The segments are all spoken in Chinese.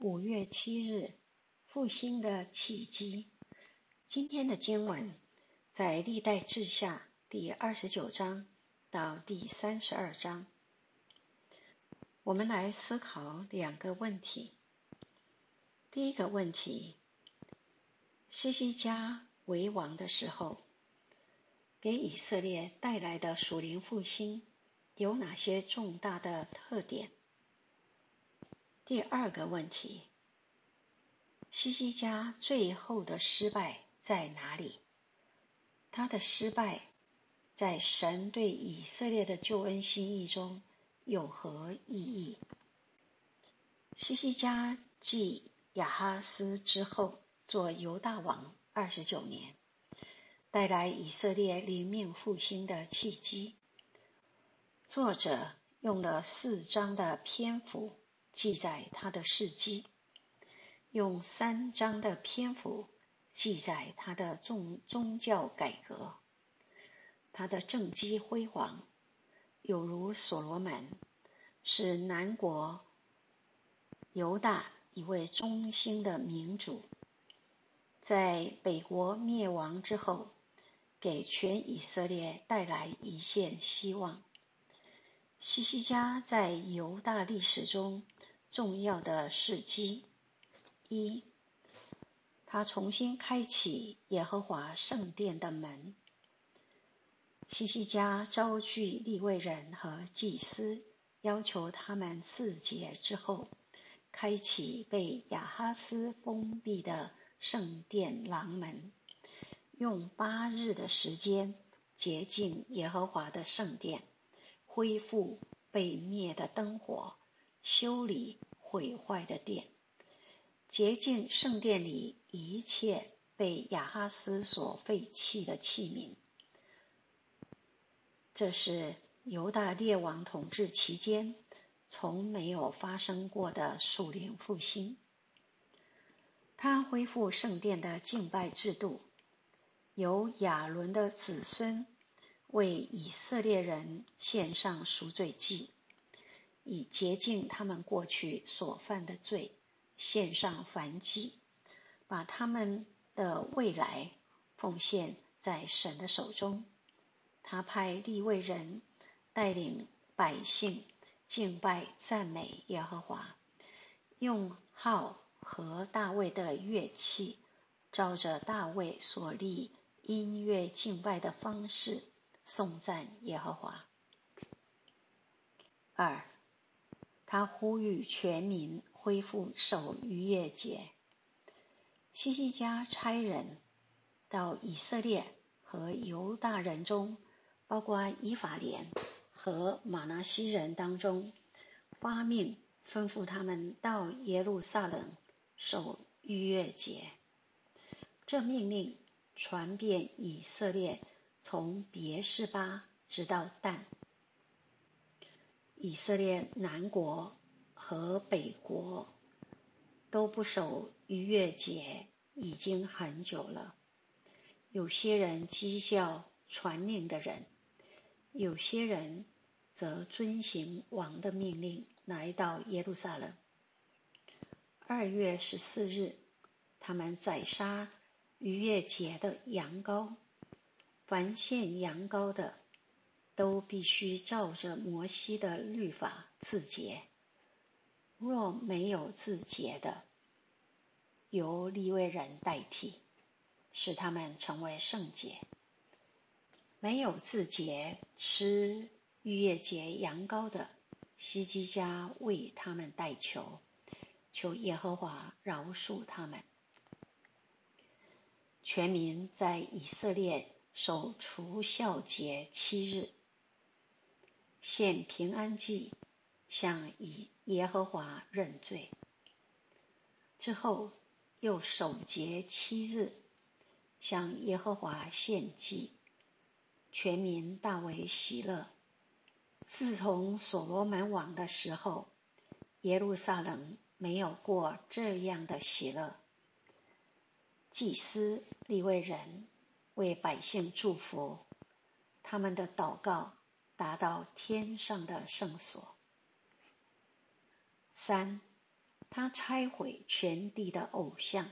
5月7日复兴的契机。今天的经文在历代志下第29章到第32章。我们来思考2个问题。第一个问题，希西家为王的时候，给以色列带来的属灵复兴有哪些重大的特点？第二个问题，希西家最后的失败在哪里？他的失败在神对以色列的救恩心意中有何意义？希西家继亚哈斯之后做犹大王29年，带来以色列灵命复兴的契机。作者用了4章的篇幅记载他的事迹，用3章的篇幅记载他的宗教改革。他的政绩辉煌，有如所罗门，是南国犹大一位忠心的民主，在北国灭亡之后，给全以色列带来一线希望。希西家在犹大历史中重要的事迹：一，他重新开启耶和华圣殿的门。希西家招聚利未人和祭司，要求他们自洁之后，开启被亚哈斯封闭的圣殿廊门，用8日的时间洁净耶和华的圣殿，恢复被灭的灯火，修理毁坏的殿，洁净圣殿里一切被亚哈斯所废弃的器皿。这是犹大列王统治期间从没有发生过的属灵复兴。他恢复圣殿的敬拜制度，由亚伦的子孙为以色列人献上赎罪祭，以洁净他们过去所犯的罪，献上燔祭，把他们的未来奉献在神的手中。他派利未人带领百姓敬拜赞美耶和华，用号和大卫的乐器，照着大卫所立音乐敬拜的方式颂赞耶和华。2，他呼吁全民恢复守逾越节。希西家差人到以色列和犹大人中，包括以法莲和玛拿西人当中，发命吩咐他们到耶路撒冷守逾越节。这命令传遍以色列，从别是巴直到但。以色列南国和北国都不守逾越节已经很久了。有些人讥笑传令的人，有些人则遵行王的命令来到耶路撒冷。2月14日，他们宰杀逾越节的羊羔，凡献羊羔的都必须照着摩西的律法自洁，若没有自洁的，由利未人代替，使他们成为圣洁。没有自洁吃逾越节羊羔的，希西家为他们代求，求耶和华饶恕他们。全民在以色列守除酵节7日，献平安祭，向耶和华认罪。之后又守节7日，向耶和华献祭，全民大为喜乐。自从所罗门王的时候，耶路撒冷没有过这样的喜乐。祭司利未人为百姓祝福，他们的祷告达到天上的圣所。3， 他拆毁全地的偶像。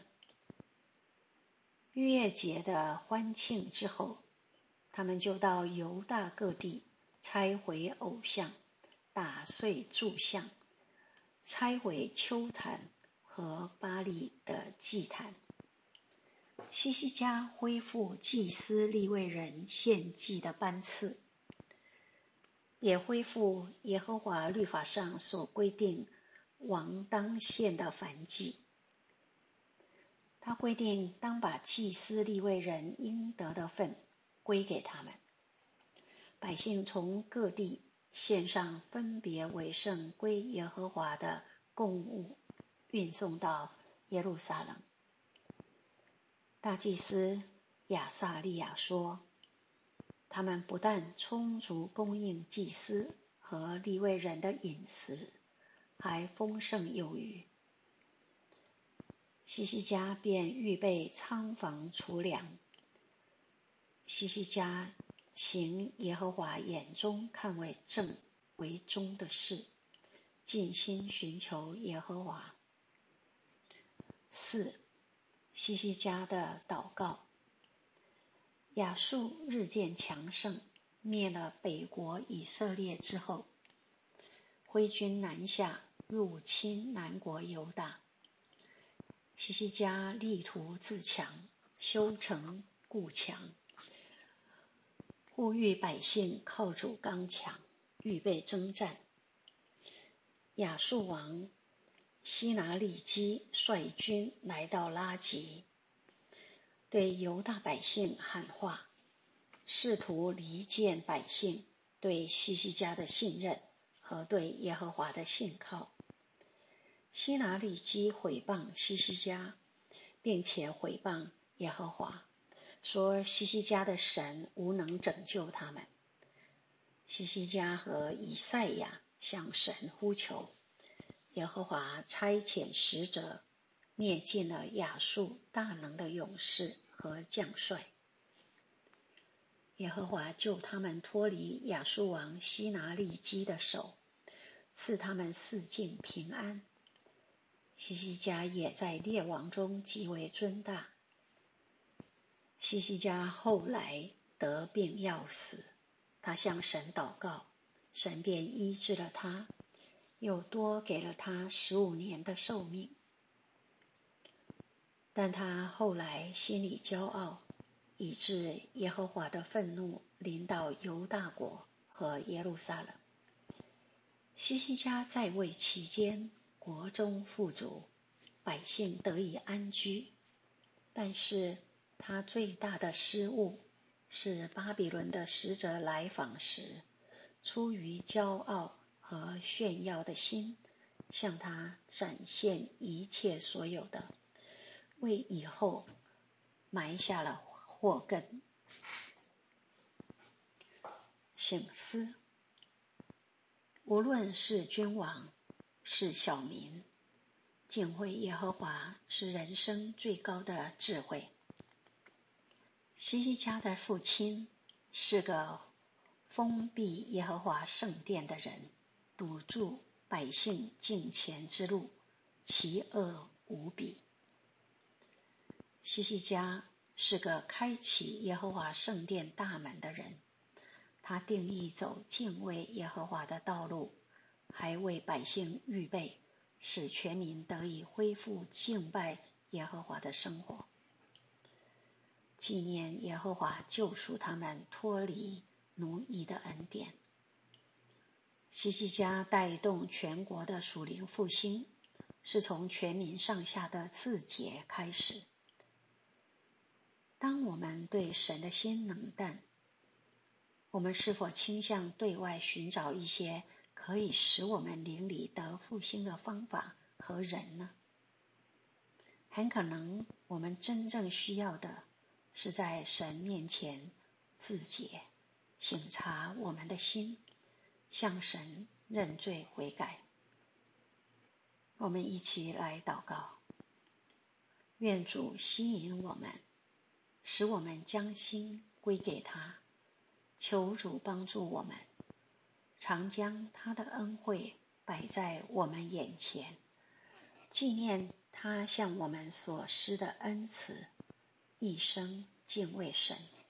逾越节的欢庆之后，他们就到犹大各地拆毁偶像，打碎柱像，拆毁丘坛和巴力的祭坛。希西家恢复祭司利未人献祭的班次，也恢复耶和华律法上所规定王当献的燔祭。他规定当把祭司利未人应得的份归给他们。百姓从各地献上分别为圣归耶和华的供物，运送到耶路撒冷。大祭司亚撒利雅说，他们不但充足供应祭司和利未人的饮食，还丰盛有余。希西家便预备仓房储粮。希西家行耶和华眼中看为正为忠的事，尽心寻求耶和华。4. 希西家的祷告。亚述日渐强盛，灭了北国以色列之后，挥军南下，入侵南国犹大。希西家力图自强，修城固墙，呼吁百姓靠主刚强，预备征战。亚述王西拿利基率军来到拉吉，对犹大百姓喊话，试图离间百姓对希西家的信任和对耶和华的信靠。西拿利基毁谤希西家，并且毁谤耶和华，说希西家的神无能拯救他们。希西家和以赛亚向神呼求，耶和华差遣使者灭尽了亚述大能的勇士和将帅。耶和华救他们脱离亚述王西拿利基的手，赐他们四境平安。希西家也在列王中极为尊大。希西家后来得病要死，他向神祷告，神便医治了他，又多给了他15年的寿命。但他后来心里骄傲，以致耶和华的愤怒临到犹大国和耶路撒冷。希西家在位期间，国中富足，百姓得以安居。但是他最大的失误是巴比伦的使者来访时，出于骄傲和炫耀的心，向他展现一切所有的，为以后埋下了祸根。省思，无论是君王是小民，敬畏耶和华是人生最高的智慧。希西家的父亲是个封闭耶和华圣殿的人，堵住百姓敬虔之路，其恶无比。希西家是个开启耶和华圣殿大门的人，他定义走敬畏耶和华的道路，还为百姓预备，使全民得以恢复敬拜耶和华的生活，纪念耶和华救赎他们脱离奴役的恩典。希西家带动全国的属灵复兴，是从全民上下的自洁开始。当我们对神的心冷淡，我们是否倾向对外寻找一些可以使我们灵里得复兴的方法和人呢？很可能我们真正需要的是在神面前自洁，省察我们的心，向神认罪悔改。我们一起来祷告，愿主吸引我们，使我们将心归给他，求主帮助我们，常将他的恩惠摆在我们眼前， 纪念他向我们所施的恩慈，一生敬畏神。